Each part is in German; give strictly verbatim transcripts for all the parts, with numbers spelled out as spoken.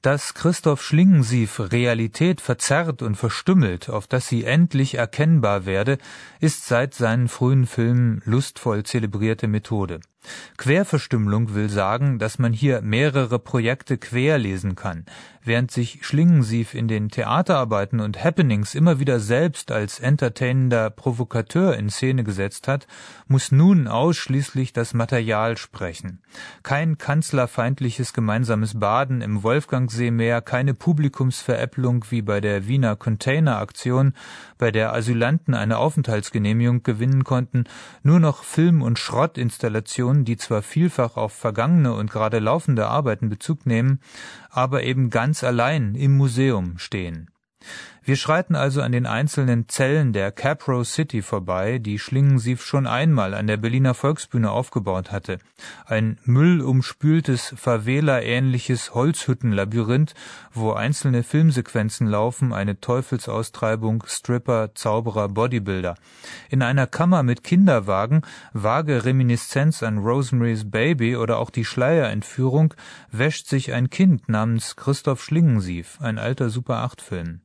Dass Christoph Schlingensief Realität verzerrt und verstümmelt, auf dass sie endlich erkennbar werde, ist seit seinen frühen Filmen lustvoll zelebrierte Methode. Querverstümmelung will sagen, dass man hier mehrere Projekte querlesen kann. Während sich Schlingensief in den Theaterarbeiten und Happenings immer wieder selbst als entertainender Provokateur in Szene gesetzt hat, muss nun ausschließlich das Material sprechen. Kein kanzlerfeindliches gemeinsames Baden im Wolfgangsee mehr, keine Publikumsveräpplung wie bei der Wiener Container-Aktion, bei der Asylanten eine Aufenthaltsgenehmigung gewinnen konnten, nur noch Film- und Schrottinstallationen, die zwar vielfach auf vergangene und gerade laufende Arbeiten Bezug nehmen, aber eben ganz allein im Museum stehen. Wir schreiten also an den einzelnen Zellen der Caprow City vorbei, die Schlingensief schon einmal an der Berliner Volksbühne aufgebaut hatte. Ein müllumspültes, Favela-ähnliches Holzhüttenlabyrinth, wo einzelne Filmsequenzen laufen, eine Teufelsaustreibung, Stripper, Zauberer, Bodybuilder. In einer Kammer mit Kinderwagen, vage Reminiszenz an Rosemary's Baby oder auch die Schleierentführung, wäscht sich ein Kind namens Christoph Schlingensief, ein alter Super acht Film.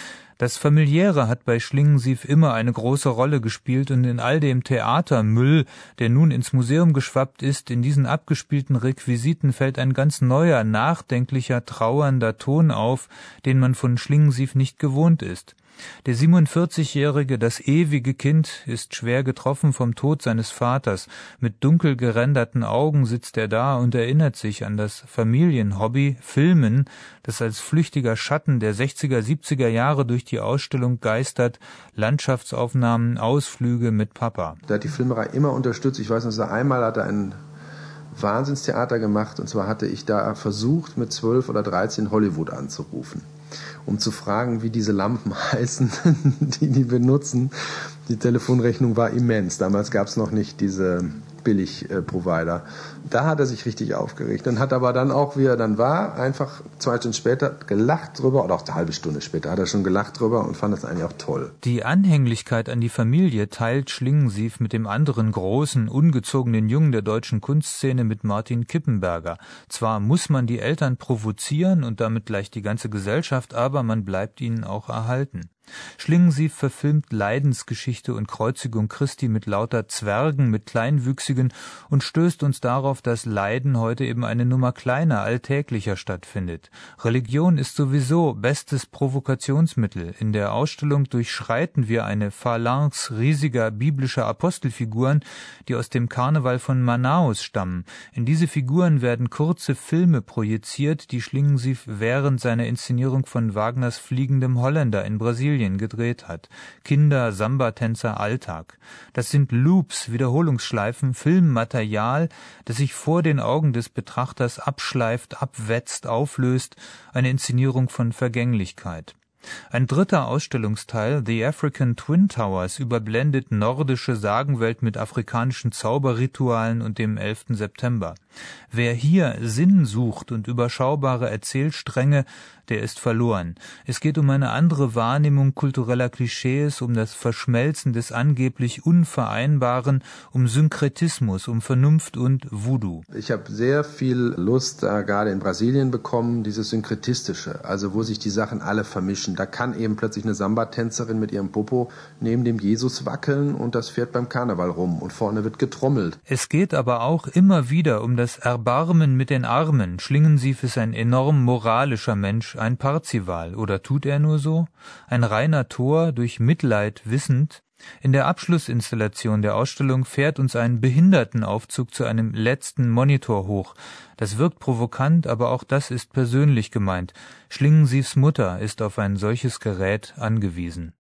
Das Familiäre hat bei Schlingensief immer eine große Rolle gespielt und in all dem Theatermüll, der nun ins Museum geschwappt ist, in diesen abgespielten Requisiten fällt ein ganz neuer, nachdenklicher, trauernder Ton auf, den man von Schlingensief nicht gewohnt ist. Der siebenundvierzigjährige, das ewige Kind, ist schwer getroffen vom Tod seines Vaters. Mit dunkel geränderten Augen sitzt er da und erinnert sich an das Familienhobby Filmen, das als flüchtiger Schatten der sechziger, siebziger Jahre durch die Ausstellung geistert, Landschaftsaufnahmen, Ausflüge mit Papa. Der hat die Filmerei immer unterstützt. Ich weiß noch, einmal hat er ein Wahnsinnstheater gemacht, und zwar hatte ich da versucht, mit zwölf oder dreizehn Hollywood anzurufen, um zu fragen, wie diese Lampen heißen, die die benutzen. Die Telefonrechnung war immens. Damals gab es noch nicht diese Billig-Provider. Da hat er sich richtig aufgeregt und hat aber dann auch, wie er dann war, einfach zwei Stunden später gelacht drüber, oder auch eine halbe Stunde später hat er schon gelacht drüber und fand das eigentlich auch toll. Die Anhänglichkeit an die Familie teilt Schlingensief mit dem anderen großen, ungezogenen Jungen der deutschen Kunstszene, mit Martin Kippenberger. Zwar muss man die Eltern provozieren und damit gleich die ganze Gesellschaft, aber man bleibt ihnen auch erhalten. Schlingensief verfilmt Leidensgeschichte und Kreuzigung Christi mit lauter Zwergen, mit Kleinwüchsigen und stößt uns darauf, dass Leiden heute eben eine Nummer kleiner, alltäglicher stattfindet. Religion ist sowieso bestes Provokationsmittel. In der Ausstellung durchschreiten wir eine Phalanx riesiger biblischer Apostelfiguren, die aus dem Karneval von Manaus stammen. In diese Figuren werden kurze Filme projiziert, die Schlingensief während seiner Inszenierung von Wagners Fliegendem Holländer in Brasilien gedreht hat. Kinder, Samba-Tänzer, Alltag. Das sind Loops, Wiederholungsschleifen, Filmmaterial, das sich vor den Augen des Betrachters abschleift, abwetzt, auflöst, eine Inszenierung von Vergänglichkeit. Ein dritter Ausstellungsteil, The African Twin Towers, überblendet nordische Sagenwelt mit afrikanischen Zauberritualen und dem elften September. Wer hier Sinn sucht und überschaubare Erzählstränge, der ist verloren. Es geht um eine andere Wahrnehmung kultureller Klischees, um das Verschmelzen des angeblich Unvereinbaren, um Synkretismus, um Vernunft und Voodoo. Ich habe sehr viel Lust, da gerade in Brasilien bekommen, dieses Synkretistische, also wo sich die Sachen alle vermischen. Da kann eben plötzlich eine Samba-Tänzerin mit ihrem Popo neben dem Jesus wackeln und das fährt beim Karneval rum und vorne wird getrommelt. Es geht aber auch immer wieder um das Erbarmen mit den Armen. Schlingensief ist ein enorm moralischer Mensch, ein Parzival, oder tut er nur so? Ein reiner Tor, durch Mitleid wissend. In der Abschlussinstallation der Ausstellung fährt uns ein Behindertenaufzug zu einem letzten Monitor hoch. Das wirkt provokant, aber auch das ist persönlich gemeint. Schlingensiefs Mutter ist auf ein solches Gerät angewiesen.